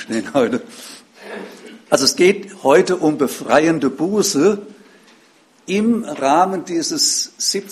aufstehen heute. Also es geht heute um befreiende Buße im Rahmen dieses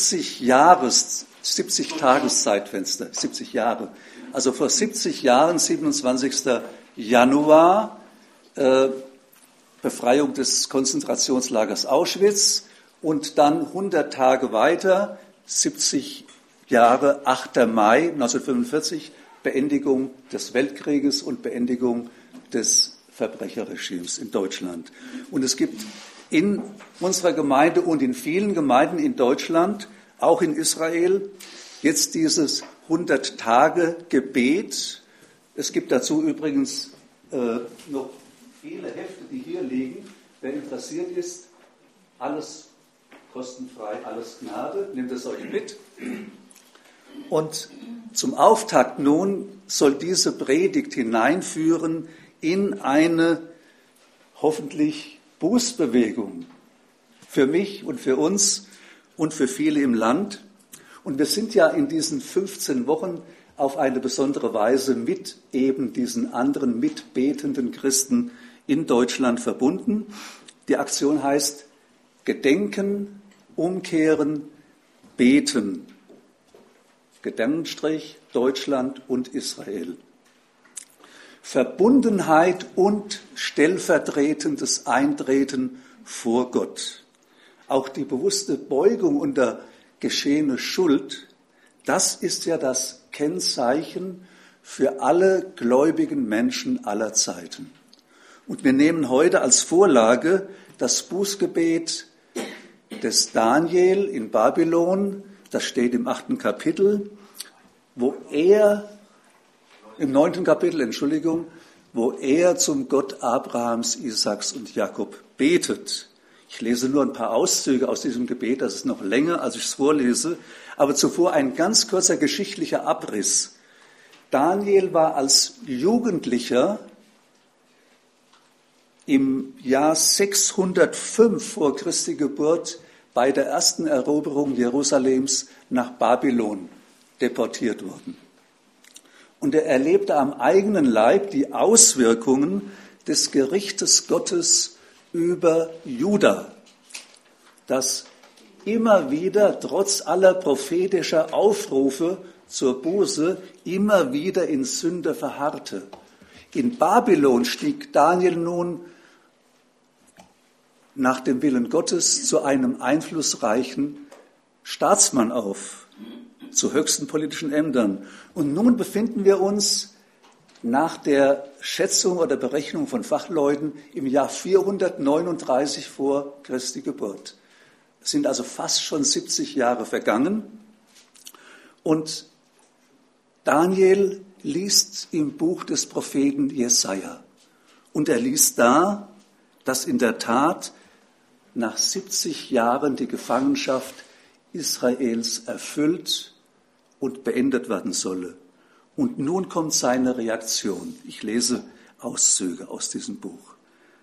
70-Tages-Zeitfenster, 70 Jahre. Also vor 70 Jahren, 27. Januar, Befreiung des Konzentrationslagers Auschwitz und dann 100 Tage weiter, 70 Jahre, 8. Mai 1945, Beendigung des Weltkrieges und Beendigung des Verbrecherregimes in Deutschland. Und es gibt in unserer Gemeinde und in vielen Gemeinden in Deutschland, auch in Israel, jetzt dieses 100-Tage-Gebet. Es gibt dazu übrigens noch viele Hefte, die hier liegen. Wer interessiert ist, alles kostenfrei, alles Gnade, nehmt es euch mit. Und zum Auftakt nun soll diese Predigt hineinführen in eine hoffentlich Bußbewegung für mich und für uns und für viele im Land. Und wir sind ja in diesen 15 Wochen auf eine besondere Weise mit eben diesen anderen mitbetenden Christen in Deutschland verbunden. Die Aktion heißt Gedenken, Umkehren, Beten. Gedankenstrich Deutschland und Israel. Verbundenheit und stellvertretendes Eintreten vor Gott. Auch die bewusste Beugung unter geschehene Schuld, das ist ja das Kennzeichen für alle gläubigen Menschen aller Zeiten. Und wir nehmen heute als Vorlage das Bußgebet des Daniel in Babylon, das steht im 8. Kapitel, im 9. Kapitel, wo er zum Gott Abrahams, Isaaks und Jakob betet. Ich lese nur ein paar Auszüge aus diesem Gebet, das ist noch länger, als ich es vorlese, aber zuvor ein ganz kurzer geschichtlicher Abriss. Daniel war als Jugendlicher im Jahr 605 vor Christi Geburt bei der ersten Eroberung Jerusalems nach Babylon deportiert worden. Und er erlebte am eigenen Leib die Auswirkungen des Gerichtes Gottes über Juda, das immer wieder, trotz aller prophetischer Aufrufe zur Buße, immer wieder in Sünde verharrte. In Babylon stieg Daniel nun nach dem Willen Gottes zu einem einflussreichen Staatsmann auf, zu höchsten politischen Ämtern. Und nun befinden wir uns nach der Schätzung oder Berechnung von Fachleuten im Jahr 439 vor Christi Geburt. Es sind also fast schon 70 Jahre vergangen. Und Daniel liest im Buch des Propheten Jesaja. Und er liest da, dass in der Tat nach 70 Jahren die Gefangenschaft Israels erfüllt und beendet werden solle. Und nun kommt seine Reaktion. Ich lese Auszüge aus diesem Buch,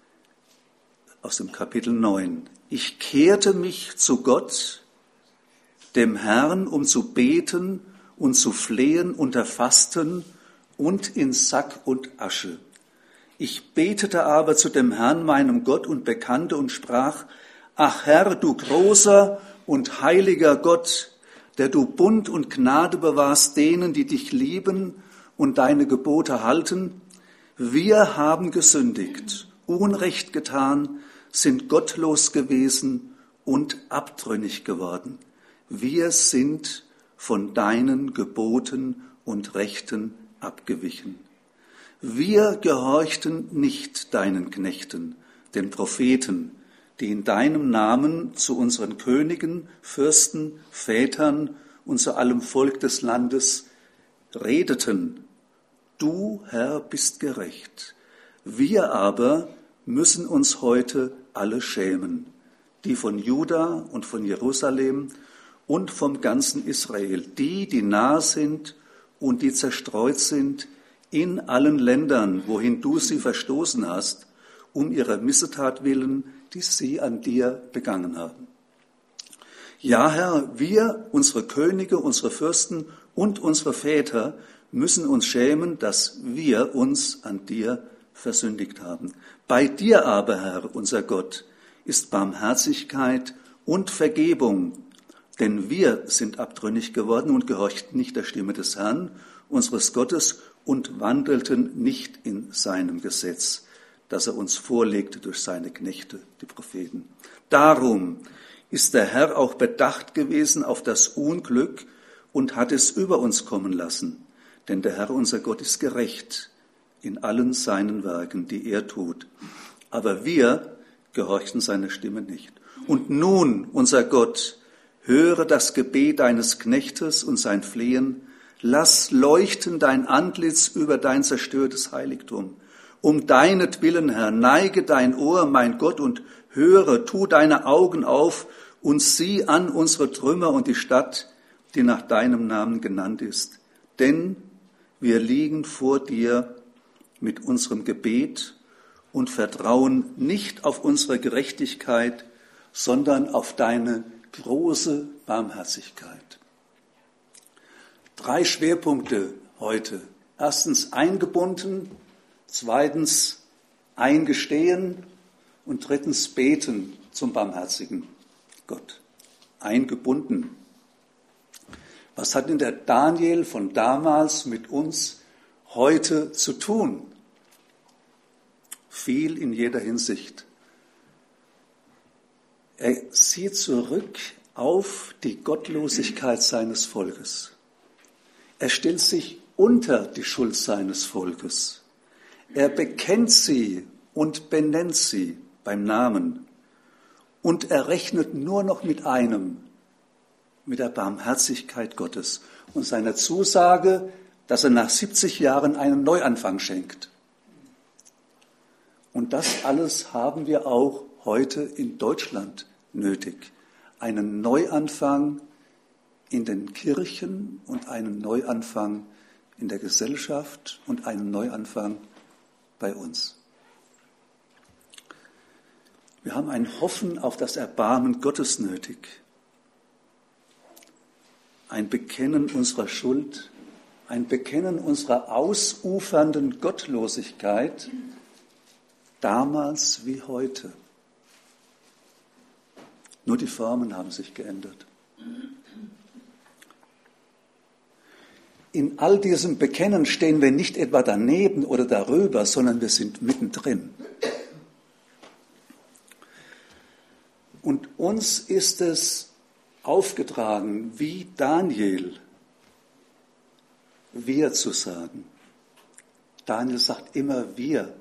aus dem Kapitel 9. Ich kehrte mich zu Gott, dem Herrn, um zu beten und zu flehen unter Fasten und in Sack und Asche. Ich betete aber zu dem Herrn, meinem Gott, und bekannte und sprach, ach Herr, du großer und heiliger Gott, der du Bund und Gnade bewahrst denen, die dich lieben und deine Gebote halten. Wir haben gesündigt, Unrecht getan, sind gottlos gewesen und abtrünnig geworden. Wir sind von deinen Geboten und Rechten abgewichen. Wir gehorchten nicht deinen Knechten, den Propheten, die in deinem Namen zu unseren Königen, Fürsten, Vätern und zu allem Volk des Landes redeten. Du, Herr, bist gerecht. Wir aber müssen uns heute alle schämen, die von Juda und von Jerusalem und vom ganzen Israel, die nah sind und die zerstreut sind in allen Ländern, wohin du sie verstoßen hast, um ihrer Missetat willen, die sie an dir begangen haben. Ja, Herr, wir, unsere Könige, unsere Fürsten und unsere Väter müssen uns schämen, dass wir uns an dir versündigt haben. Bei dir aber, Herr, unser Gott, ist Barmherzigkeit und Vergebung, denn wir sind abtrünnig geworden und gehorchten nicht der Stimme des Herrn, unseres Gottes, und wandelten nicht in seinem Gesetz, das er uns vorlegte durch seine Knechte, die Propheten. Darum ist der Herr auch bedacht gewesen auf das Unglück und hat es über uns kommen lassen. Denn der Herr, unser Gott, ist gerecht in allen seinen Werken, die er tut. Aber wir gehorchten seiner Stimme nicht. Und nun, unser Gott, höre das Gebet deines Knechtes und sein Flehen. Lass leuchten dein Antlitz über dein zerstörtes Heiligtum. Um deinetwillen, Herr, neige dein Ohr, mein Gott, und höre, tu deine Augen auf und sieh an unsere Trümmer und die Stadt, die nach deinem Namen genannt ist. Denn wir liegen vor dir mit unserem Gebet und vertrauen nicht auf unsere Gerechtigkeit, sondern auf deine große Barmherzigkeit. 3 Schwerpunkte heute. Erstens eingebunden, zweitens eingestehen und drittens beten zum barmherzigen Gott. Eingebunden. Was hat denn der Daniel von damals mit uns heute zu tun? Viel in jeder Hinsicht. Er sieht zurück auf die Gottlosigkeit seines Volkes. Er stellt sich unter die Schuld seines Volkes. Er bekennt sie und benennt sie beim Namen. Und er rechnet nur noch mit einem, mit der Barmherzigkeit Gottes und seiner Zusage, dass er nach 70 Jahren einen Neuanfang schenkt. Und das alles haben wir auch heute in Deutschland nötig. Einen Neuanfang in den Kirchen und einen Neuanfang in der Gesellschaft und einen Neuanfang bei uns. Wir haben ein Hoffen auf das Erbarmen Gottes nötig. Ein Bekennen unserer Schuld, ein Bekennen unserer ausufernden Gottlosigkeit, damals wie heute. Nur die Formen haben sich geändert. In all diesem Bekennen stehen wir nicht etwa daneben oder darüber, sondern wir sind mittendrin. Und uns ist es aufgetragen, wie Daniel, wir zu sagen. Daniel sagt immer wir.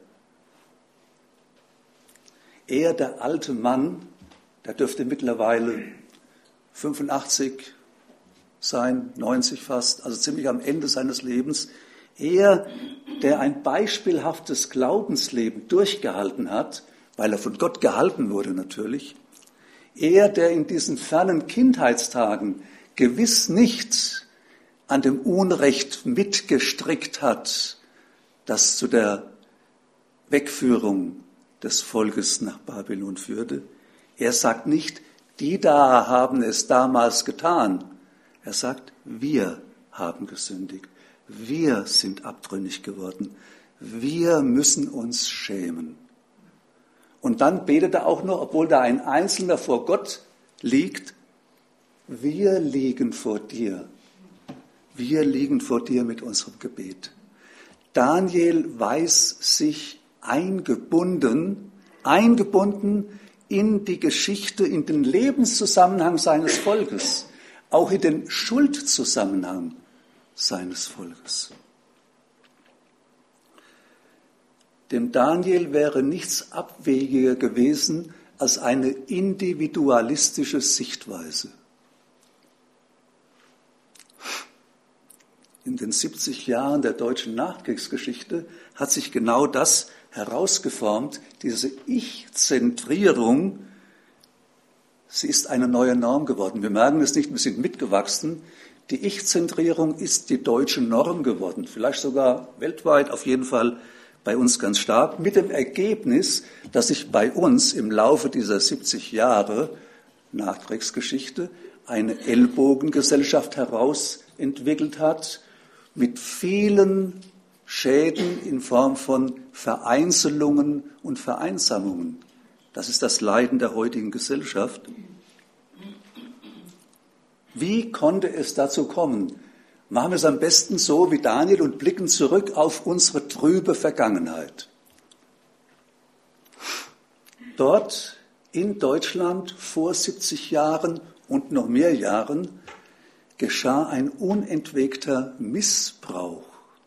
Er, der alte Mann, der dürfte mittlerweile 85 sein, 90 fast, also ziemlich am Ende seines Lebens. Er, der ein beispielhaftes Glaubensleben durchgehalten hat, weil er von Gott gehalten wurde natürlich. Er, der in diesen fernen Kindheitstagen gewiss nicht an dem Unrecht mitgestrickt hat, das zu der Wegführung des Volkes nach Babylon führte. Er sagt nicht, die da haben es damals getan. Er sagt, wir haben gesündigt. Wir sind abtrünnig geworden. Wir müssen uns schämen. Und dann betet er auch noch, obwohl da ein Einzelner vor Gott liegt, wir liegen vor dir. Wir liegen vor dir mit unserem Gebet. Daniel weiß sich eingebunden in die Geschichte, in den Lebenszusammenhang seines Volkes, auch in den Schuldzusammenhang seines Volkes. Dem Daniel wäre nichts abwegiger gewesen als eine individualistische Sichtweise. In den 70 Jahren der deutschen Nachkriegsgeschichte hat sich genau das herausgeformt, diese Ich-Zentrierung. Sie ist eine neue Norm geworden. Wir merken es nicht, wir sind mitgewachsen. Die Ich-Zentrierung ist die deutsche Norm geworden, vielleicht sogar weltweit, auf jeden Fall bei uns ganz stark, mit dem Ergebnis, dass sich bei uns im Laufe dieser 70 Jahre Nachkriegsgeschichte eine Ellbogengesellschaft herausentwickelt hat, mit vielen Schäden in Form von Vereinzelungen und Vereinsamungen. Das ist das Leiden der heutigen Gesellschaft. Wie konnte es dazu kommen? Machen wir es am besten so wie Daniel und blicken zurück auf unsere trübe Vergangenheit. Dort in Deutschland vor 70 Jahren und noch mehr Jahren geschah ein unentwegter Missbrauch.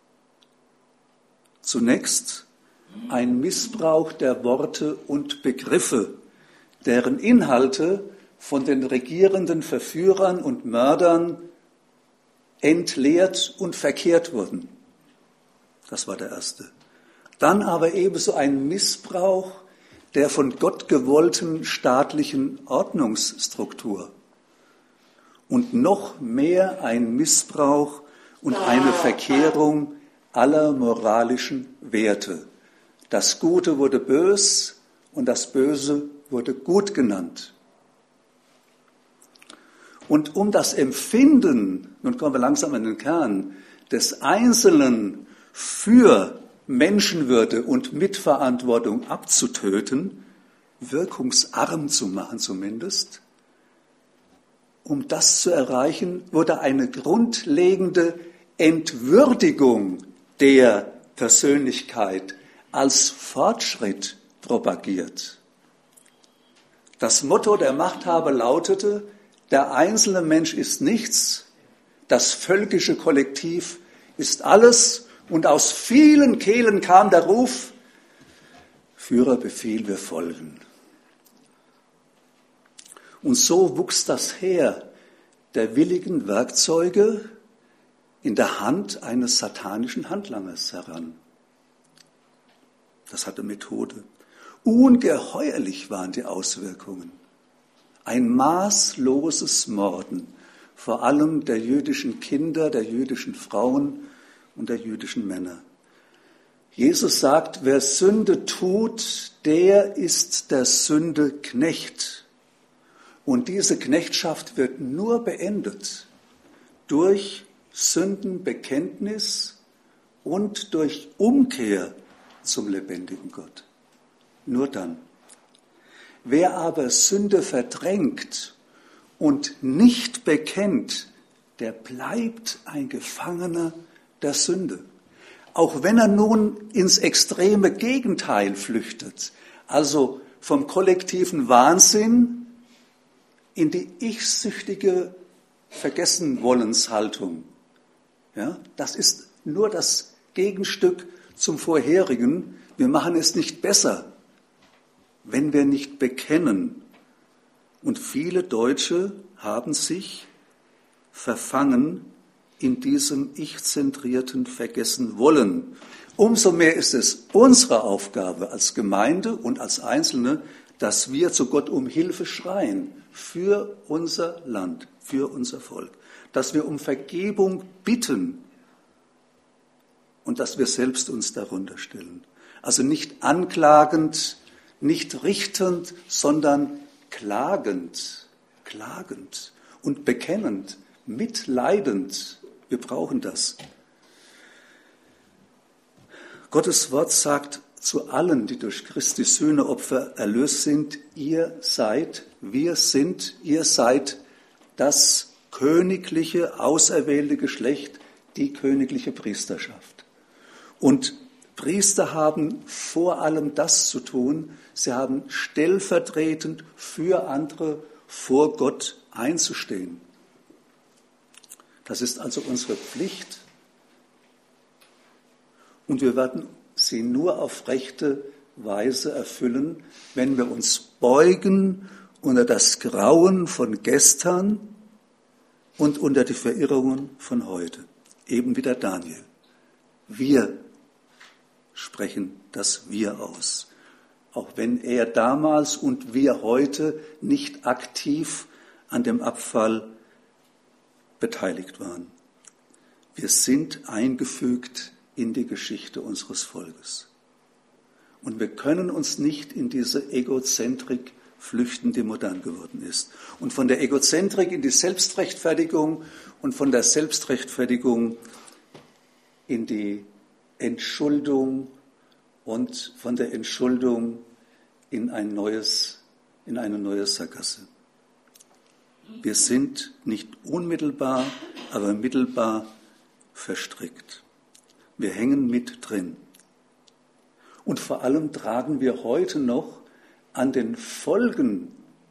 Zunächst ein Missbrauch der Worte und Begriffe, deren Inhalte von den regierenden Verführern und Mördern entleert und verkehrt wurden. Das war der erste. Dann aber ebenso ein Missbrauch der von Gott gewollten staatlichen Ordnungsstruktur. Und noch mehr ein Missbrauch und eine Verkehrung aller moralischen Werte. Das Gute wurde bös und das Böse wurde gut genannt. Und um das Empfinden, nun kommen wir langsam an den Kern, des Einzelnen für Menschenwürde und Mitverantwortung abzutöten, wirkungsarm zu machen zumindest, um das zu erreichen, wurde eine grundlegende Entwürdigung der Persönlichkeit als Fortschritt propagiert. Das Motto der Machthaber lautete: Der einzelne Mensch ist nichts, das völkische Kollektiv ist alles, und aus vielen Kehlen kam der Ruf: Führerbefehl, wir folgen. Und so wuchs das Heer der willigen Werkzeuge in der Hand eines satanischen Handlangers heran. Das hatte Methode. Ungeheuerlich waren die Auswirkungen. Ein maßloses Morden, vor allem der jüdischen Kinder, der jüdischen Frauen und der jüdischen Männer. Jesus sagt, wer Sünde tut, der ist der Sünde Knecht. Und diese Knechtschaft wird nur beendet durch Sündenbekenntnis und durch Umkehr zum lebendigen Gott. Nur dann. Wer aber Sünde verdrängt und nicht bekennt, der bleibt ein Gefangener der Sünde. Auch wenn er nun ins extreme Gegenteil flüchtet, also vom kollektiven Wahnsinn in die ich-süchtige Vergessenwollenshaltung. Ja, das ist nur das Gegenstück zum vorherigen. Wir machen es nicht besser, wenn wir nicht bekennen. Und viele Deutsche haben sich verfangen in diesem ich-zentrierten Vergessenwollen. Umso mehr ist es unsere Aufgabe als Gemeinde und als Einzelne, dass wir zu Gott um Hilfe schreien für unser Land, für unser Volk, dass wir um Vergebung bitten und dass wir selbst uns darunter stellen. Also nicht anklagend, nicht richtend, sondern klagend und bekennend, mitleidend. Wir brauchen das. Gottes Wort sagt zu allen, die durch Christi Sühneopfer erlöst sind, ihr seid das königliche, auserwählte Geschlecht, die königliche Priesterschaft. Und Priester haben vor allem das zu tun, sie haben stellvertretend für andere vor Gott einzustehen. Das ist also unsere Pflicht. Und wir werden sie nur auf rechte Weise erfüllen, wenn wir uns beugen unter das Grauen von gestern und unter die Verirrungen von heute. Eben wie der Daniel. Wir sprechen das Wir aus. Auch wenn er damals und wir heute nicht aktiv an dem Abfall beteiligt waren. Wir sind eingefügt in die Geschichte unseres Volkes. Und wir können uns nicht in diese Egozentrik flüchten, die modern geworden ist. Und von der Egozentrik in die Selbstrechtfertigung und von der Selbstrechtfertigung in die Entschuldung und von der Entschuldung in eine neue Sackgasse. Wir sind nicht unmittelbar, aber mittelbar verstrickt. Wir hängen mit drin. Und vor allem tragen wir heute noch an den Folgen,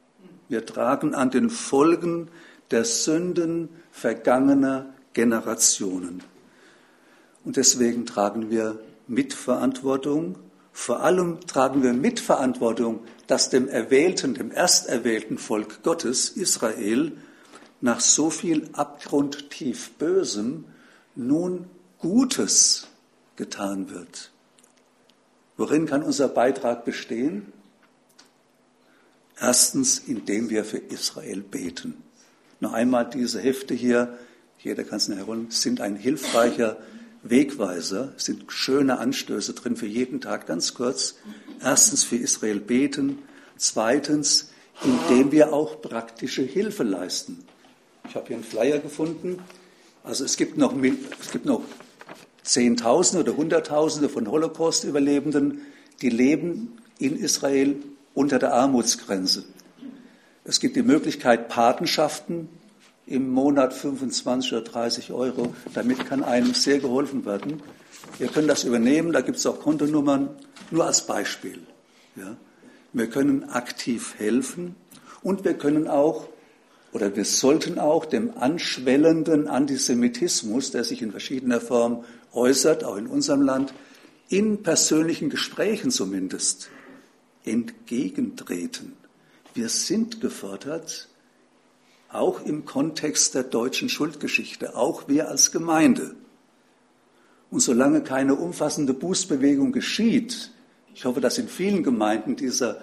der Sünden vergangener Generationen. Und deswegen tragen wir Mitverantwortung. Vor allem tragen wir Mitverantwortung, dass dem ersterwählten Volk Gottes, Israel, nach so viel abgrundtief Bösem nun Gutes getan wird. Worin kann unser Beitrag bestehen? Erstens, indem wir für Israel beten. Noch einmal, diese Hefte hier, jeder kann es nachher holen, sind ein hilfreicher Wegweiser, sind schöne Anstöße drin für jeden Tag, ganz kurz. Erstens, für Israel beten. Zweitens, indem wir auch praktische Hilfe leisten. Ich habe hier einen Flyer gefunden. Also es gibt noch Zehntausende oder Hunderttausende von Holocaust-Überlebenden, die leben in Israel unter der Armutsgrenze. Es gibt die Möglichkeit Patenschaften im Monat 25 oder 30 Euro. Damit kann einem sehr geholfen werden. Wir können das übernehmen, da gibt es auch Kontonummern, nur als Beispiel. Ja. Wir können aktiv helfen und wir können auch, oder wir sollten auch dem anschwellenden Antisemitismus, der sich in verschiedener Form äußert, auch in unserem Land, in persönlichen Gesprächen zumindest, entgegentreten. Wir sind gefordert, auch im Kontext der deutschen Schuldgeschichte, auch wir als Gemeinde. Und solange keine umfassende Bußbewegung geschieht, ich hoffe, dass in vielen Gemeinden dieser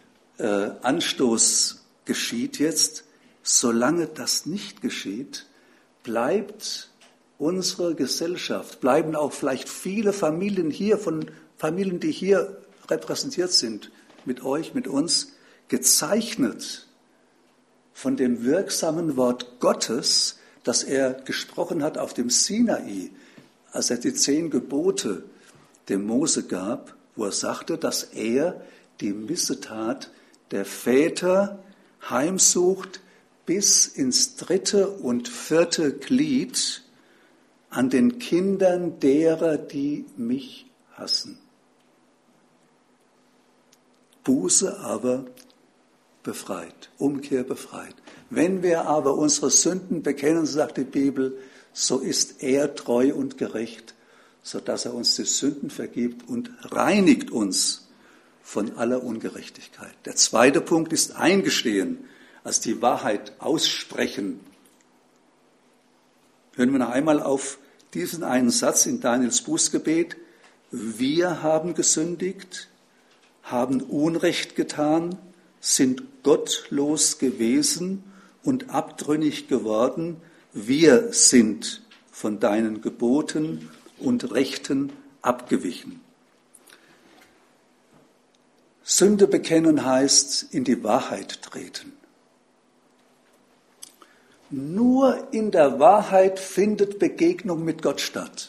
Anstoß geschieht jetzt, solange das nicht geschieht, bleibt unsere Gesellschaft, bleiben auch vielleicht viele Familien hier, von Familien, die hier repräsentiert sind, mit euch, mit uns, gezeichnet von dem wirksamen Wort Gottes, das er gesprochen hat auf dem Sinai, als er die 10 Gebote dem Mose gab, wo er sagte, dass er die Missetat der Väter heimsucht bis ins 3. und 4. Glied an den Kindern derer, die mich hassen. Buße aber befreit, Umkehr befreit. Wenn wir aber unsere Sünden bekennen, sagt die Bibel, so ist er treu und gerecht, sodass er uns die Sünden vergibt und reinigt uns von aller Ungerechtigkeit. Der zweite Punkt ist eingestehen, als die Wahrheit aussprechen. Hören wir noch einmal auf diesen einen Satz in Daniels Bußgebet. Wir haben gesündigt, haben Unrecht getan, sind gottlos gewesen und abtrünnig geworden. Wir sind von deinen Geboten und Rechten abgewichen. Sünde bekennen heißt in die Wahrheit treten. Nur in der Wahrheit findet Begegnung mit Gott statt.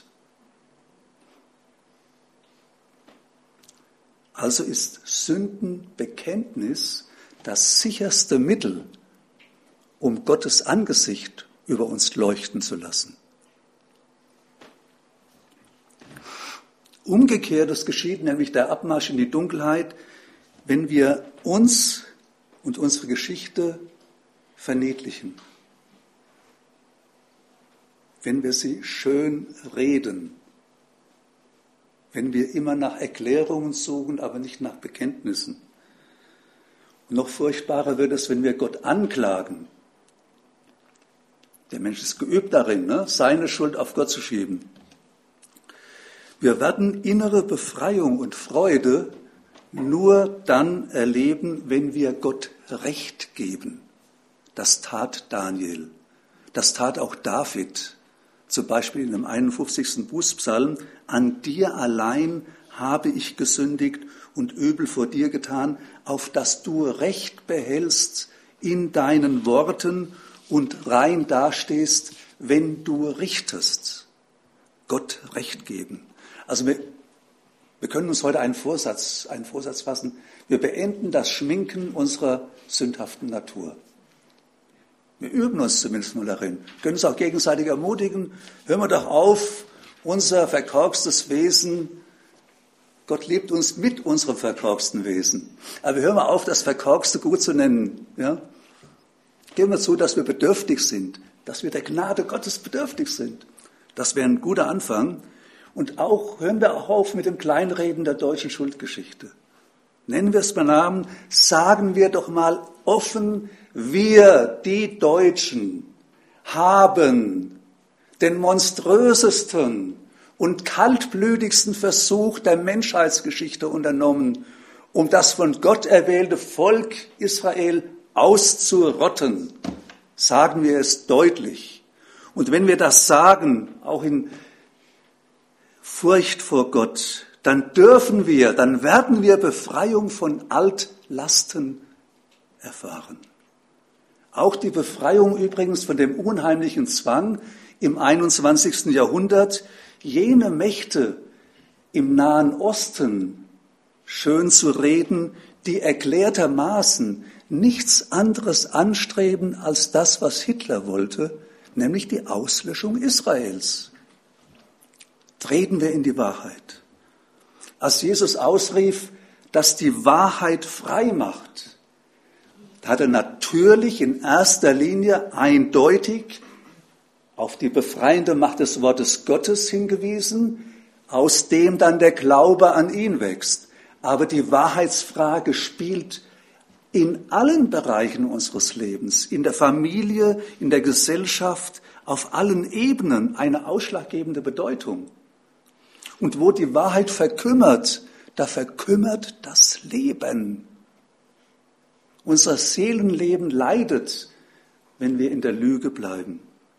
Also ist Sündenbekenntnis das sicherste Mittel, um Gottes Angesicht über uns leuchten zu lassen. Umgekehrtes geschieht, nämlich der Abmarsch in die Dunkelheit, wenn wir uns und unsere Geschichte verniedlichen. Wenn wir sie schön reden, wenn wir immer nach Erklärungen suchen, aber nicht nach Bekenntnissen. Und noch furchtbarer wird es, wenn wir Gott anklagen. Der Mensch ist geübt darin, seine Schuld auf Gott zu schieben. Wir werden innere Befreiung und Freude nur dann erleben, wenn wir Gott Recht geben. Das tat Daniel. Das tat auch David. Zum Beispiel in dem 51. Bußpsalm, an dir allein habe ich gesündigt und Übel vor dir getan, auf dass du Recht behältst in deinen Worten und rein dastehst, wenn du richtest. Gott Recht geben. Also wir können uns heute einen Vorsatz fassen. Wir beenden das Schminken unserer sündhaften Natur. Wir üben uns zumindest mal darin. Wir können uns auch gegenseitig ermutigen. Hören wir doch auf, unser verkorkstes Wesen, Gott liebt uns mit unserem verkorksten Wesen. Aber hören wir auf, das Verkorkste gut zu nennen. Ja? Geben wir zu, dass wir bedürftig sind, dass wir der Gnade Gottes bedürftig sind. Das wäre ein guter Anfang. Und auch hören wir auch auf mit dem Kleinreden der deutschen Schuldgeschichte. Nennen wir es beim Namen, sagen wir doch mal offen, wir, die Deutschen, haben den monströsesten und kaltblütigsten Versuch der Menschheitsgeschichte unternommen, um das von Gott erwählte Volk Israel auszurotten. Sagen wir es deutlich. Und wenn wir das sagen, auch in Furcht vor Gott, dann werden wir Befreiung von Altlasten erfahren. Auch die Befreiung übrigens von dem unheimlichen Zwang im 21. Jahrhundert, jene Mächte im Nahen Osten schön zu reden, die erklärtermaßen nichts anderes anstreben als das, was Hitler wollte, nämlich die Auslöschung Israels. Treten wir in die Wahrheit. Als Jesus ausrief, dass die Wahrheit frei macht, hat er natürlich in erster Linie eindeutig auf die befreiende Macht des Wortes Gottes hingewiesen, aus dem dann der Glaube an ihn wächst. Aber die Wahrheitsfrage spielt in allen Bereichen unseres Lebens, in der Familie, in der Gesellschaft, auf allen Ebenen eine ausschlaggebende Bedeutung. Und wo die Wahrheit verkümmert, da verkümmert das Leben. Unser Seelenleben leidet, wenn wir in der Lüge bleiben.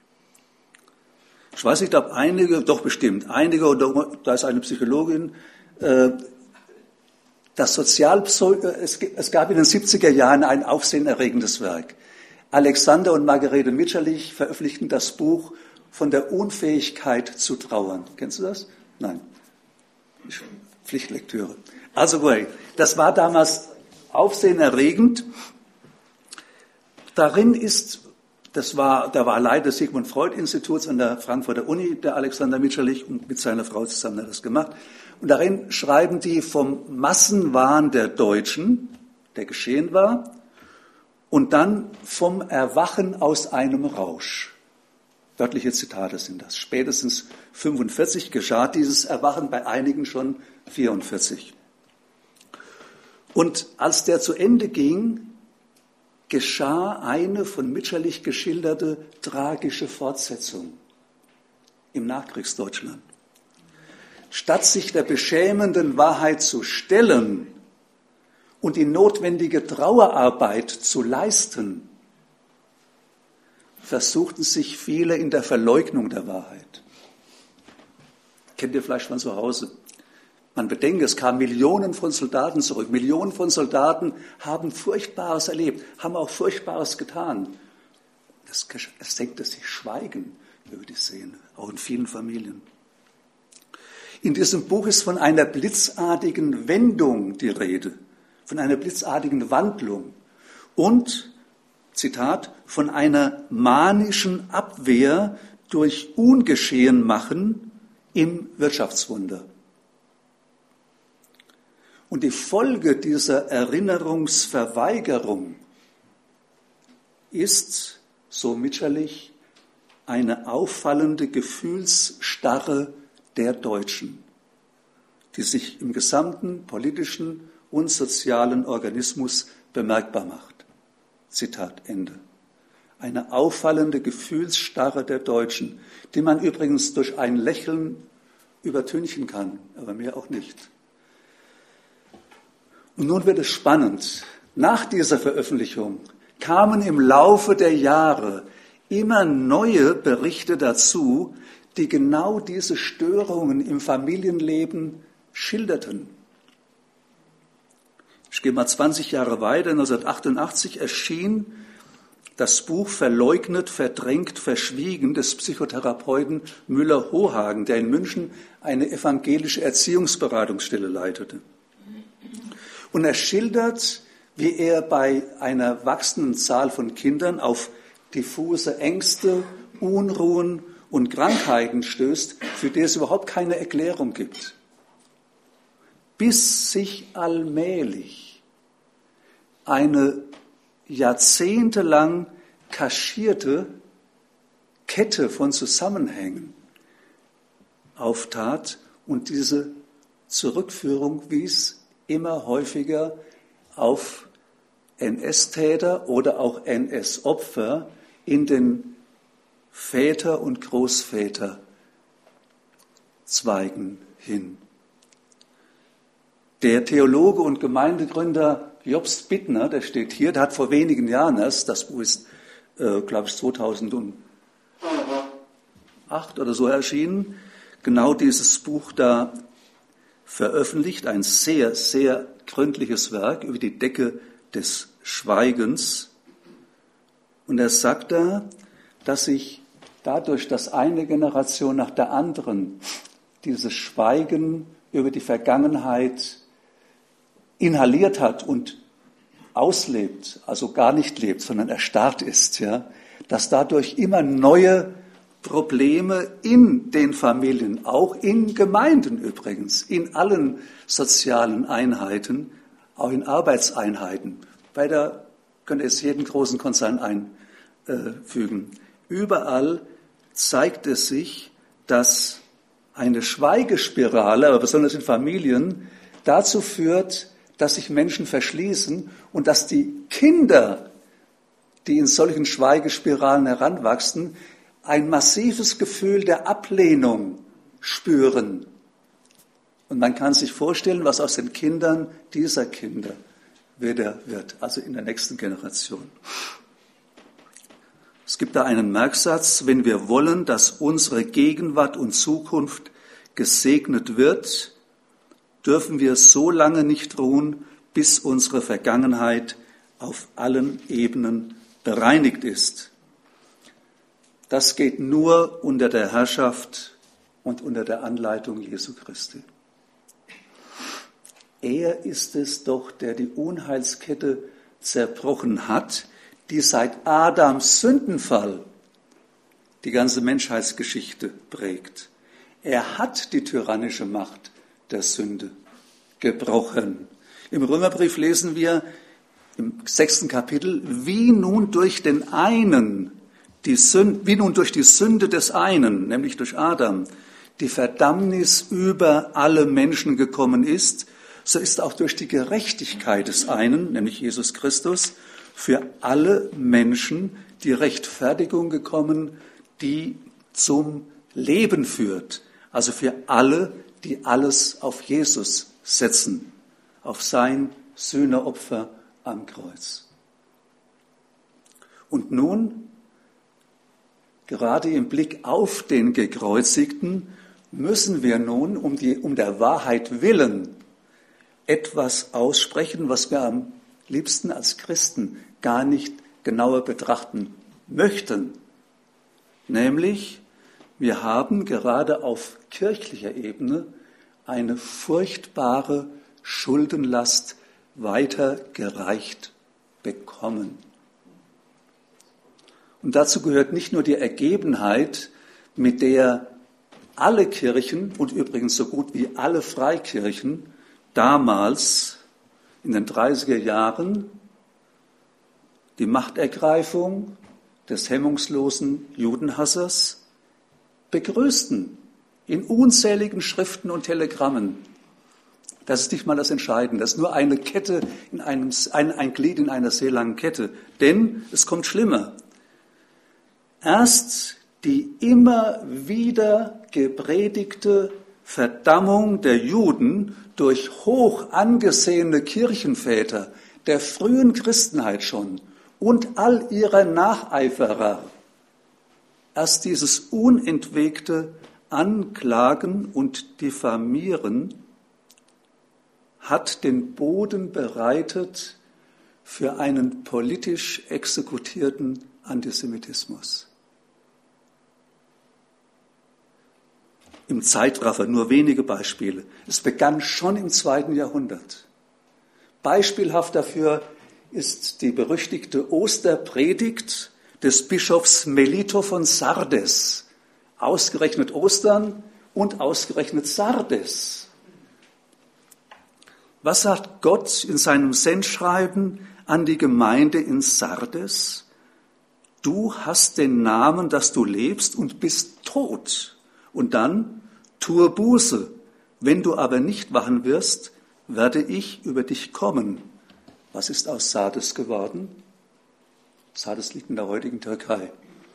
Ich weiß nicht, ob einige, doch bestimmt, oder da ist eine Psychologin, es gab in den 70er Jahren ein aufsehenerregendes Werk. Alexander und Margarete Mitscherlich veröffentlichten das Buch Von der Unfähigkeit zu trauern. Kennst du das? Nein. Pflichtlektüre. Also gut, das war damals aufsehenerregend. Da war Leiter des Sigmund Freud Instituts an der Frankfurter Uni, der Alexander Mitscherlich, und mit seiner Frau zusammen hat er das gemacht. Und darin schreiben die vom Massenwahn der Deutschen, der geschehen war, und dann vom Erwachen aus einem Rausch. Wörtliche Zitate sind das. Spätestens 45 geschah dieses Erwachen, bei einigen schon 44. Und als der zu Ende ging, geschah eine von Mitscherlich geschilderte tragische Fortsetzung im Nachkriegsdeutschland. Statt sich der beschämenden Wahrheit zu stellen und die notwendige Trauerarbeit zu leisten, versuchten sich viele in der Verleugnung der Wahrheit. Kennt ihr vielleicht von zu Hause? Man bedenke, es kamen Millionen von Soldaten zurück. Millionen von Soldaten haben Furchtbares erlebt, haben auch Furchtbares getan. Es senkte sich Schweigen über die Szene, auch in vielen Familien. In diesem Buch ist von einer blitzartigen Wendung die Rede, von einer blitzartigen Wandlung und, Zitat, von einer manischen Abwehr durch Ungeschehenmachen im Wirtschaftswunder. Und die Folge dieser Erinnerungsverweigerung ist, so Mitscherlich, eine auffallende Gefühlsstarre der Deutschen, die sich im gesamten politischen und sozialen Organismus bemerkbar macht. Zitat Ende. Eine auffallende Gefühlsstarre der Deutschen, die man übrigens durch ein Lächeln übertünchen kann, aber mehr auch nicht. Und nun wird es spannend. Nach dieser Veröffentlichung kamen im Laufe der Jahre immer neue Berichte dazu, die genau diese Störungen im Familienleben schilderten. Ich gehe mal 20 Jahre weiter. 1988 erschien das Buch Verleugnet, Verdrängt, Verschwiegen des Psychotherapeuten Müller-Hohagen, der in München eine evangelische Erziehungsberatungsstelle leitete. Und er schildert, wie er bei einer wachsenden Zahl von Kindern auf diffuse Ängste, Unruhen und Krankheiten stößt, für die es überhaupt keine Erklärung gibt. Bis sich allmählich eine jahrzehntelang kaschierte Kette von Zusammenhängen auftat und diese Zurückführung wies immer häufiger auf NS-Täter oder auch NS-Opfer in den Väter- und Großväterzweigen hin. Der Theologe und Gemeindegründer Jobst Bittner, der steht hier, der hat vor wenigen Jahren erst, das Buch ist, glaube ich, 2008 oder so erschienen, genau dieses Buch da veröffentlicht, ein sehr, sehr gründliches Werk über die Decke des Schweigens. Und er sagt da, dass sich dadurch, dass eine Generation nach der anderen dieses Schweigen über die Vergangenheit inhaliert hat und auslebt, also gar nicht lebt, sondern erstarrt ist, ja, dass dadurch immer neue Probleme in den Familien, auch in Gemeinden übrigens, in allen sozialen Einheiten, auch in Arbeitseinheiten, könnt ihr es jeden großen Konzern einfügen. Überall zeigt es sich, dass eine Schweigespirale, aber besonders in Familien, dazu führt, dass sich Menschen verschließen und dass die Kinder, die in solchen Schweigespiralen heranwachsen, ein massives Gefühl der Ablehnung spüren. Und man kann sich vorstellen, was aus den Kindern dieser Kinder wieder wird, also in der nächsten Generation. Es gibt da einen Merksatz: Wenn wir wollen, dass unsere Gegenwart und Zukunft gesegnet wird, dürfen wir so lange nicht ruhen, bis unsere Vergangenheit auf allen Ebenen bereinigt ist. Das geht nur unter der Herrschaft und unter der Anleitung Jesu Christi. Er ist es doch, der die Unheilskette zerbrochen hat, die seit Adams Sündenfall die ganze Menschheitsgeschichte prägt. Er hat die tyrannische Macht der Sünde gebrochen. Im Römerbrief lesen wir im 6. Kapitel, wie nun durch die Sünde des einen, nämlich durch Adam, die Verdammnis über alle Menschen gekommen ist, so ist auch durch die Gerechtigkeit des einen, nämlich Jesus Christus, für alle Menschen die Rechtfertigung gekommen, die zum Leben führt. Also für alle, die alles auf Jesus setzen, auf sein Sühneopfer am Kreuz. Und nun, gerade im Blick auf den Gekreuzigten, müssen wir nun um der Wahrheit willen etwas aussprechen, was wir am liebsten als Christen gar nicht genauer betrachten möchten. Nämlich, wir haben gerade auf kirchlicher Ebene eine furchtbare Schuldenlast weitergereicht bekommen. Und dazu gehört nicht nur die Ergebenheit, mit der alle Kirchen und übrigens so gut wie alle Freikirchen damals in den 30er Jahren die Machtergreifung des hemmungslosen Judenhassers begrüßten in unzähligen Schriften und Telegrammen. Das ist nicht mal das Entscheidende. Das ist nur eine Kette ein Glied in einer sehr langen Kette. Denn es kommt schlimmer. Erst die immer wieder gepredigte Verdammung der Juden durch hoch angesehene Kirchenväter der frühen Christenheit schon und all ihrer Nacheiferer, erst dieses unentwegte Anklagen und Diffamieren hat den Boden bereitet für einen politisch exekutierten Antisemitismus. Im Zeitraffer nur wenige Beispiele. Es begann schon im 2. Jahrhundert. Beispielhaft dafür ist die berüchtigte Osterpredigt des Bischofs Melito von Sardes. Ausgerechnet Ostern und ausgerechnet Sardes. Was sagt Gott in seinem Sendschreiben an die Gemeinde in Sardes? Du hast den Namen, dass du lebst und bist tot. Und dann, tue Buße. Wenn du aber nicht wachen wirst, werde ich über dich kommen. Was ist aus Sardes geworden? Sardes liegt in der heutigen Türkei.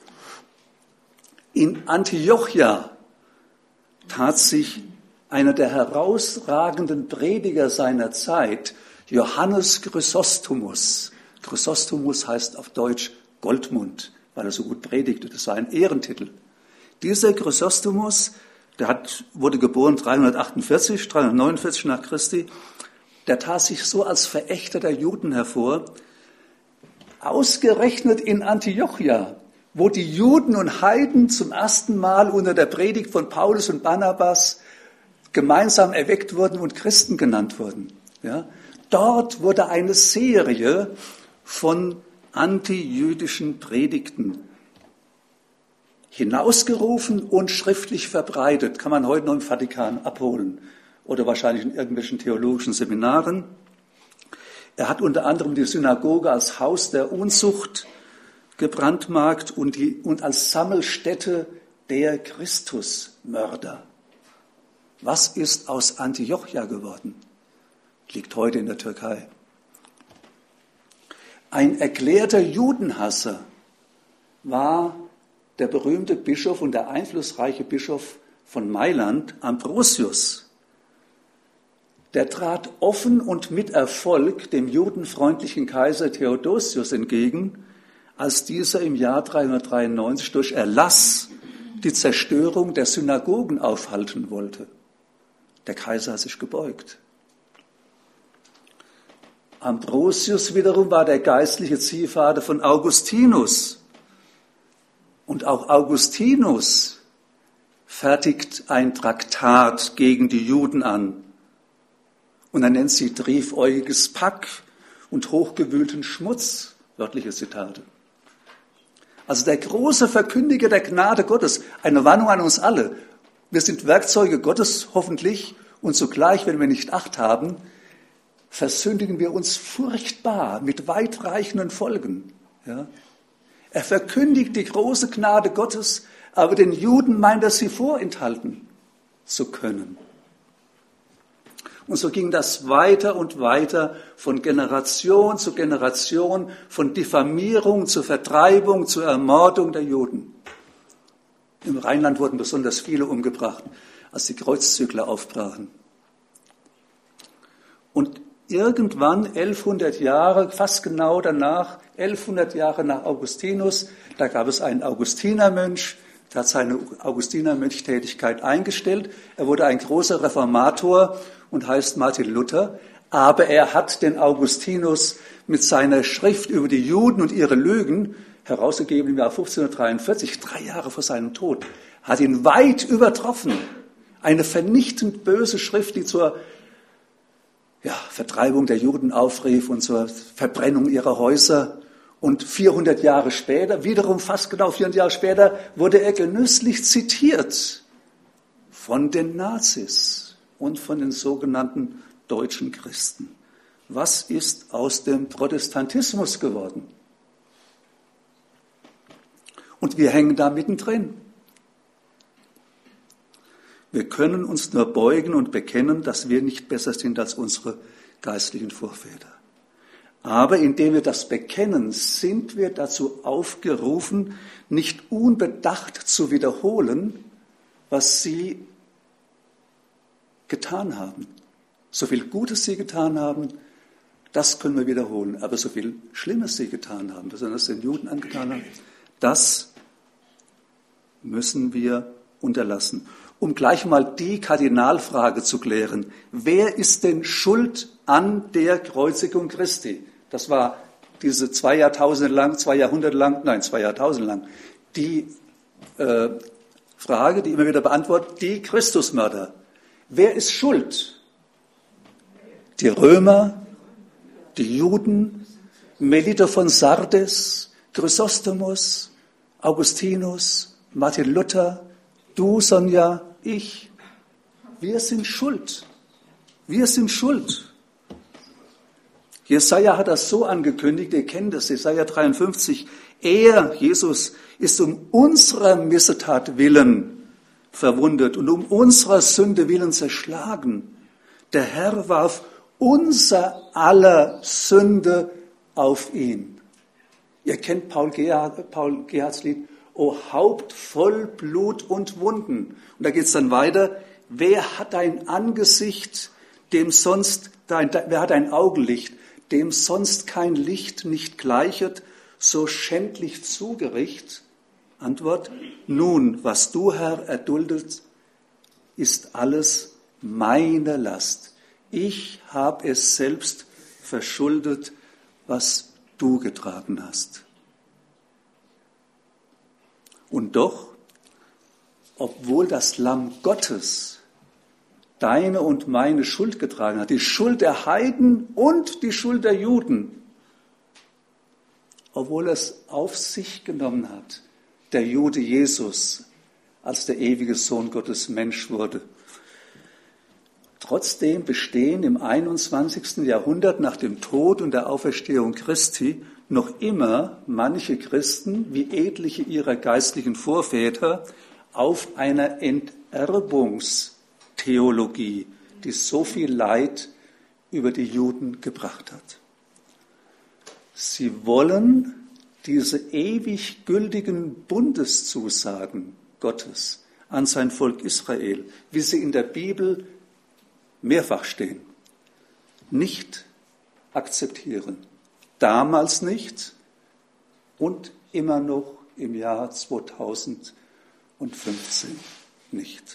In Antiochia tat sich einer der herausragenden Prediger seiner Zeit, Johannes Chrysostomus. Chrysostomus heißt auf Deutsch Goldmund, weil er so gut predigte. Das war ein Ehrentitel. Dieser Chrysostomus, wurde geboren 349 nach Christi, der tat sich so als Verächter der Juden hervor. Ausgerechnet in Antiochia, wo die Juden und Heiden zum ersten Mal unter der Predigt von Paulus und Barnabas gemeinsam erweckt wurden und Christen genannt wurden. Ja, dort wurde eine Serie von antijüdischen Predigten hinausgerufen und schriftlich verbreitet. Kann man heute noch im Vatikan abholen oder wahrscheinlich in irgendwelchen theologischen Seminaren. Er hat unter anderem die Synagoge als Haus der Unzucht gebrandmarkt und als Sammelstätte der Christusmörder. Was ist aus Antiochia geworden? Liegt heute in der Türkei. Ein erklärter Judenhasser war der berühmte Bischof und der einflussreiche Bischof von Mailand, Ambrosius. Der trat offen und mit Erfolg dem judenfreundlichen Kaiser Theodosius entgegen, als dieser im Jahr 393 durch Erlass die Zerstörung der Synagogen aufhalten wollte. Der Kaiser hat sich gebeugt. Ambrosius wiederum war der geistliche Ziehvater von Augustinus. Und auch Augustinus fertigt ein Traktat gegen die Juden an. Und er nennt sie triefäugiges Pack und hochgewühlten Schmutz, wörtliche Zitate. Also der große Verkündiger der Gnade Gottes, eine Warnung an uns alle. Wir sind Werkzeuge Gottes, hoffentlich, und zugleich, wenn wir nicht Acht haben, versündigen wir uns furchtbar mit weitreichenden Folgen. Ja? Er verkündigt die große Gnade Gottes, aber den Juden meint er, sie vorenthalten zu können. Und so ging das weiter und weiter von Generation zu Generation, von Diffamierung zur Vertreibung, zur Ermordung der Juden. Im Rheinland wurden besonders viele umgebracht, als die Kreuzzügler aufbrachen. Und irgendwann, 1100 Jahre, fast genau danach, 1100 Jahre nach Augustinus, da gab es einen Augustinermönch, der hat seine Augustinermönchtätigkeit eingestellt. Er wurde ein großer Reformator und heißt Martin Luther. Aber er hat den Augustinus mit seiner Schrift über die Juden und ihre Lügen, herausgegeben im Jahr 1543, 3 Jahre vor seinem Tod, hat ihn weit übertroffen. Eine vernichtend böse Schrift, die zur Vertreibung der Juden aufrief und zur Verbrennung ihrer Häuser. Und 400 Jahre später, wiederum fast genau 400 Jahre später, wurde er genüsslich zitiert von den Nazis und von den sogenannten deutschen Christen. Was ist aus dem Protestantismus geworden? Und wir hängen da mittendrin. Wir können uns nur beugen und bekennen, dass wir nicht besser sind als unsere geistlichen Vorväter. Aber indem wir das bekennen, sind wir dazu aufgerufen, nicht unbedacht zu wiederholen, was sie getan haben. So viel Gutes sie getan haben, das können wir wiederholen. Aber so viel Schlimmes sie getan haben, besonders den Juden angetan haben, das müssen wir unterlassen. Um gleich mal die Kardinalfrage zu klären. Wer ist denn schuld an der Kreuzigung Christi? Das war diese 2 Jahrtausende lang, die Frage, die immer wieder beantwortet, die Christusmörder. Wer ist schuld? Die Römer, die Juden, Melito von Sardes, Chrysostomus, Augustinus, Martin Luther, du, Sonja, ich. Wir sind schuld. Wir sind schuld. Jesaja hat das so angekündigt, ihr kennt es, Jesaja 53. Er, Jesus, ist um unserer Missetat willen verwundet und um unserer Sünde willen zerschlagen. Der Herr warf unser aller Sünde auf ihn. Ihr kennt Paul Gerhards Lied, O Haupt voll Blut und Wunden. Und da geht es dann weiter. Wer hat ein Angesicht, wer hat ein Augenlicht, dem sonst kein Licht nicht gleichet, so schändlich zugericht? Antwort, nun, was du, Herr, erduldet, ist alles meine Last. Ich habe es selbst verschuldet, was du getragen hast. Und doch, obwohl das Lamm Gottes deine und meine Schuld getragen hat, die Schuld der Heiden und die Schuld der Juden, obwohl er es auf sich genommen hat, der Jude Jesus, als der ewige Sohn Gottes Mensch wurde. Trotzdem bestehen im 21. Jahrhundert nach dem Tod und der Auferstehung Christi noch immer manche Christen, wie etliche ihrer geistlichen Vorväter, auf einer Enterbungstheologie, die so viel Leid über die Juden gebracht hat. Sie wollen diese ewig gültigen Bundeszusagen Gottes an sein Volk Israel, wie sie in der Bibel mehrfach stehen, nicht akzeptieren. Damals nicht und immer noch im Jahr 2015 nicht.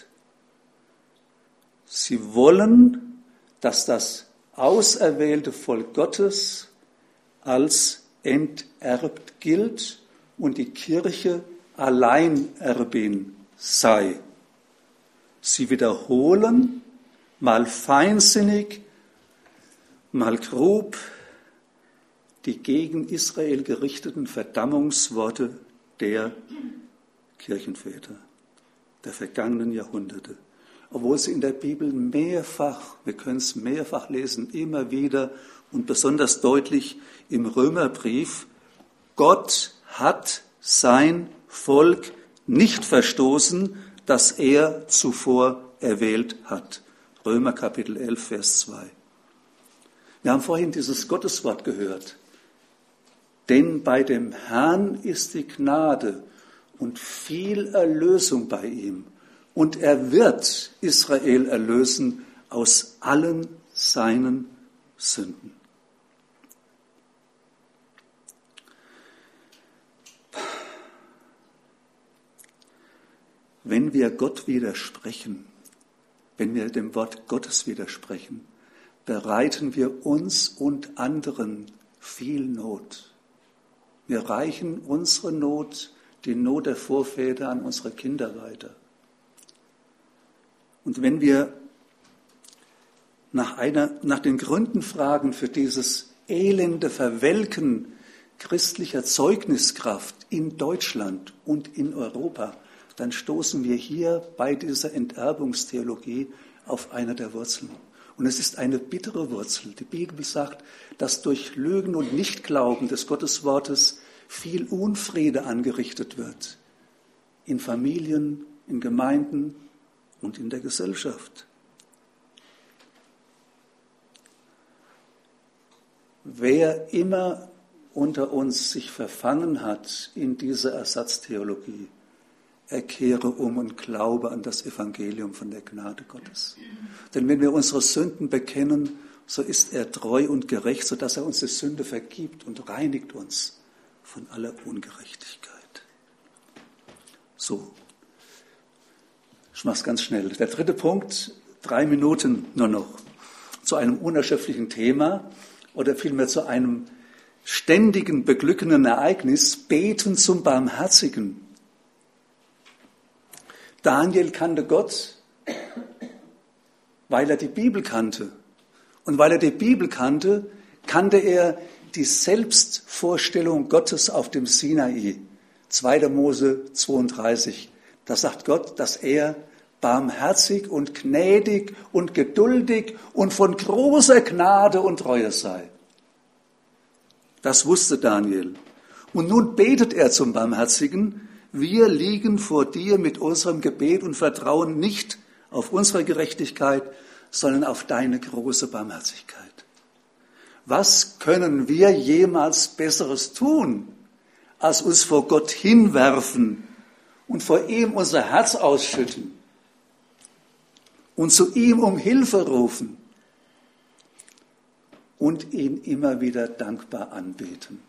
Sie wollen, dass das auserwählte Volk Gottes als enterbt gilt und die Kirche Alleinerbin sei. Sie wiederholen, mal feinsinnig, mal grob, die gegen Israel gerichteten Verdammungsworte der Kirchenväter der vergangenen Jahrhunderte. Obwohl sie in der Bibel mehrfach, wir können es mehrfach lesen, immer wieder und besonders deutlich im Römerbrief, Gott hat sein Volk nicht verstoßen, das er zuvor erwählt hat. Römer Kapitel 11, Vers 2. Wir haben vorhin dieses Gotteswort gehört. Denn bei dem Herrn ist die Gnade und viel Erlösung bei ihm. Und er wird Israel erlösen aus allen seinen Sünden. Wenn wir Gott widersprechen, wenn wir dem Wort Gottes widersprechen, bereiten wir uns und anderen viel Not. Wir reichen unsere Not, die Not der Vorväter an unsere Kinder weiter. Und wenn wir nach den Gründen fragen für dieses elende Verwelken christlicher Zeugniskraft in Deutschland und in Europa, dann stoßen wir hier bei dieser Enterbungstheologie auf eine der Wurzeln. Und es ist eine bittere Wurzel. Die Bibel sagt, dass durch Lügen und Nichtglauben des Gotteswortes viel Unfriede angerichtet wird. In Familien, in Gemeinden und in der Gesellschaft. Wer immer unter uns sich verfangen hat in dieser Ersatztheologie, er kehre um und glaube an das Evangelium von der Gnade Gottes. Denn wenn wir unsere Sünden bekennen, so ist er treu und gerecht, sodass er uns die Sünde vergibt und reinigt uns von aller Ungerechtigkeit. So, ich mache es ganz schnell. Der dritte Punkt, 3 Minuten nur noch, zu einem unerschöpflichen Thema oder vielmehr zu einem ständigen, beglückenden Ereignis beten zum Barmherzigen. Daniel kannte Gott, weil er die Bibel kannte. Und weil er die Bibel kannte, kannte er die Selbstvorstellung Gottes auf dem Sinai. 2. Mose 32. Da sagt Gott, dass er barmherzig und gnädig und geduldig und von großer Gnade und Treue sei. Das wusste Daniel. Und nun betet er zum Barmherzigen: Wir liegen vor dir mit unserem Gebet und vertrauen nicht auf unsere Gerechtigkeit, sondern auf deine große Barmherzigkeit. Was können wir jemals Besseres tun, als uns vor Gott hinwerfen und vor ihm unser Herz ausschütten und zu ihm um Hilfe rufen und ihn immer wieder dankbar anbeten?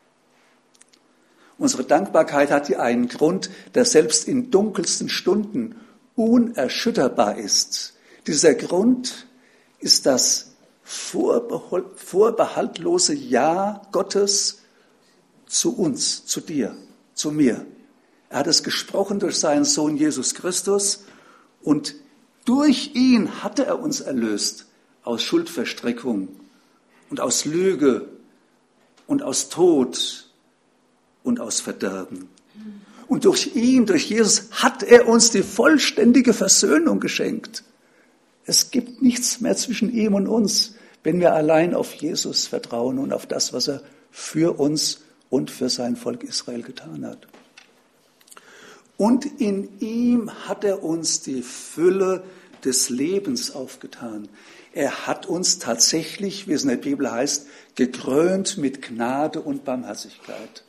Unsere Dankbarkeit hat hier einen Grund, der selbst in dunkelsten Stunden unerschütterbar ist. Dieser Grund ist das vorbehaltlose Ja Gottes zu uns, zu dir, zu mir. Er hat es gesprochen durch seinen Sohn Jesus Christus und durch ihn hatte er uns erlöst aus Schuldverstrickung und aus Lüge und aus Tod und aus Verderben. Und durch ihn, durch Jesus, hat er uns die vollständige Versöhnung geschenkt. Es gibt nichts mehr zwischen ihm und uns, wenn wir allein auf Jesus vertrauen und auf das, was er für uns und für sein Volk Israel getan hat. Und in ihm hat er uns die Fülle des Lebens aufgetan. Er hat uns tatsächlich, wie es in der Bibel heißt, gekrönt mit Gnade und Barmherzigkeit.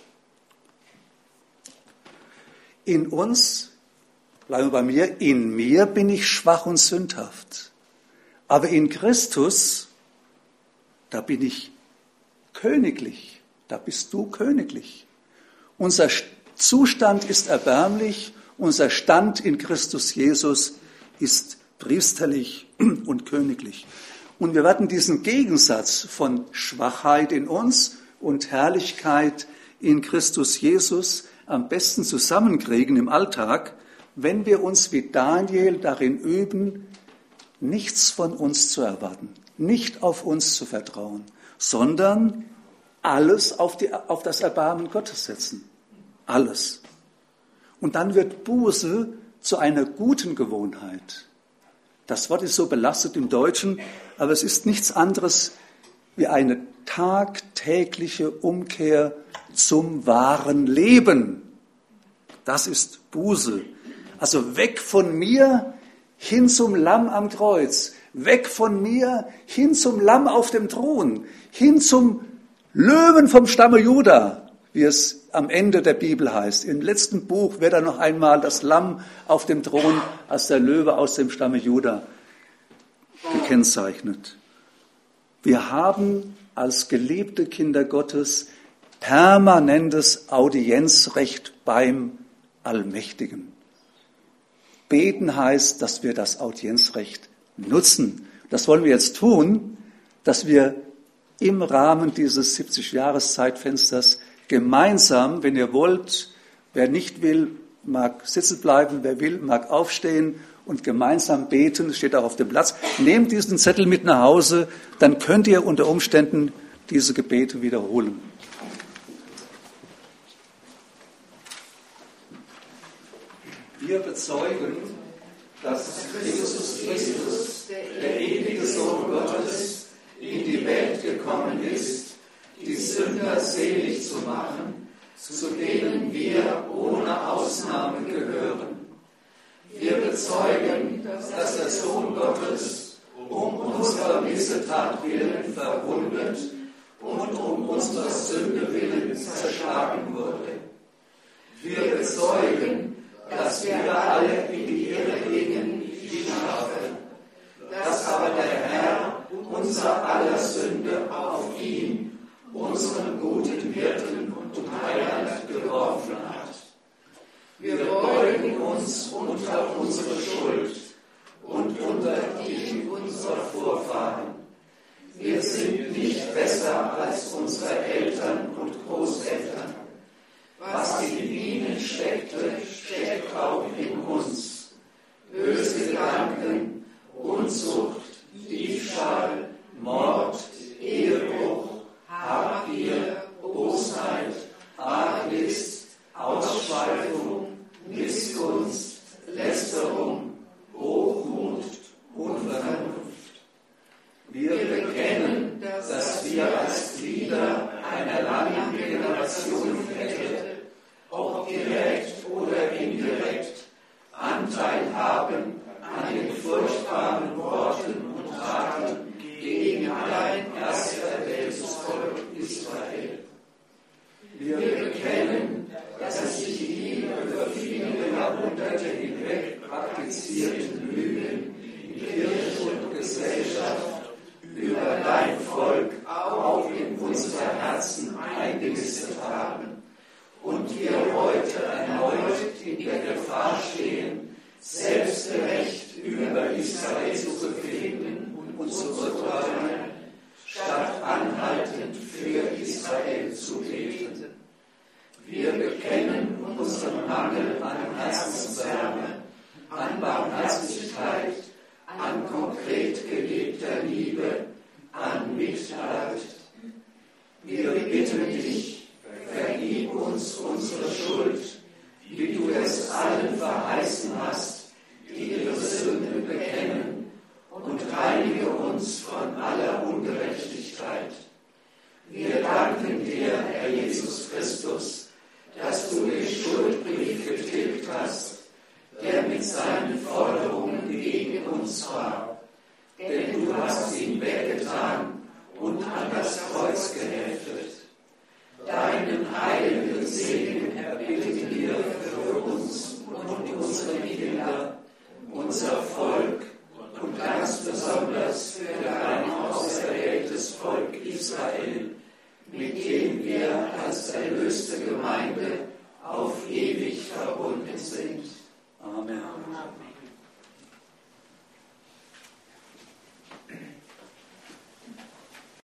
In uns, bleiben wir bei mir, in mir bin ich schwach und sündhaft. Aber in Christus, da bin ich königlich, da bist du königlich. Unser Zustand ist erbärmlich, unser Stand in Christus Jesus ist priesterlich und königlich. Und wir werden diesen Gegensatz von Schwachheit in uns und Herrlichkeit in Christus Jesus am besten zusammenkriegen im Alltag, wenn wir uns wie Daniel darin üben, nichts von uns zu erwarten, nicht auf uns zu vertrauen, sondern alles auf das Erbarmen Gottes setzen. Alles. Und dann wird Buße zu einer guten Gewohnheit. Das Wort ist so belastet im Deutschen, aber es ist nichts anderes wie eine tagtägliche Umkehr zum wahren Leben. Das ist Buße. Also weg von mir hin zum Lamm am Kreuz, weg von mir hin zum Lamm auf dem Thron, hin zum Löwen vom Stamme Juda, wie es am Ende der Bibel heißt. Im letzten Buch wird dann noch einmal das Lamm auf dem Thron als der Löwe aus dem Stamme Juda gekennzeichnet. Wir haben als geliebte Kinder Gottes permanentes Audienzrecht beim Allmächtigen. Beten heißt, dass wir das Audienzrecht nutzen. Das wollen wir jetzt tun, dass wir im Rahmen dieses 70-Jahres-Zeitfensters gemeinsam, wenn ihr wollt, wer nicht will, mag sitzen bleiben, wer will, mag aufstehen und gemeinsam beten. Das steht auch auf dem Platz. Nehmt diesen Zettel mit nach Hause, dann könnt ihr unter Umständen diese Gebete wiederholen. Wir bezeugen, dass Jesus Christus, der ewige Sohn Gottes, in die Welt gekommen ist, die Sünder selig zu machen, zu denen wir ohne Ausnahme gehören. Wir bezeugen, dass der Sohn Gottes um unserer Missetat willen verwundet und um unserer Sünde willen zerschlagen wurde. Wir bezeugen, dass wir alle in die Irre gingen wie Schafe, dass aber der Herr unser aller Sünde auf ihn, unseren guten Hirten und Heiland, geworfen hat. Wir beugen uns unter unsere Schuld und unter die unserer Vorfahren. Wir sind nicht besser besser als unsere Eltern und Großeltern. Was in ihnen steckte, steckt auch in uns. Böse Gedanken, Unzucht, Diebstahl, Mord, Ehebruch, Habgier, Bosheit, Arglist, Ausschweifung, Missgunst, Lästerung, Hochmut, Unvernunft. Wir bekennen, dass wir als Glieder einer langen Generationenkette, ob direkt oder indirekt, Anteil haben an den furchtbaren Worten und Taten gegen dein ersterwähltes Volk Israel. Wir bekennen, dass sich die über viele Jahrhunderte hinweg praktizierten Lügen in Kirche und Gesellschaft über dein Volk auch in unsere Herzen eingenistet haben und wir heute erneut in der Gefahr stehen, selbstgerecht über Israel zu befinden und zu urteilen, statt anhaltend für Israel zu beten. Wir bekennen unseren Mangel an Herzenswärme, an Barmherzigkeit, an konkret gelebter Liebe, an Mitleid. Wir bitten dich, vergib uns unsere Schuld, wie du es allen verheißen hast, die ihre Sünden bekennen, und reinige uns von aller Ungerechtigkeit. Wir danken dir, Herr Jesus Christus, dass du den Schuldbrief getilgt hast, der mit seinen Forderungen gegen uns war. Denn du hast ihn weggetan und an das Kreuz geheftet. Deinen heiligen Segen erbitten wir für uns und unsere Kinder, unser Volk und ganz besonders für dein auserwähltes Volk Israel, mit dem wir als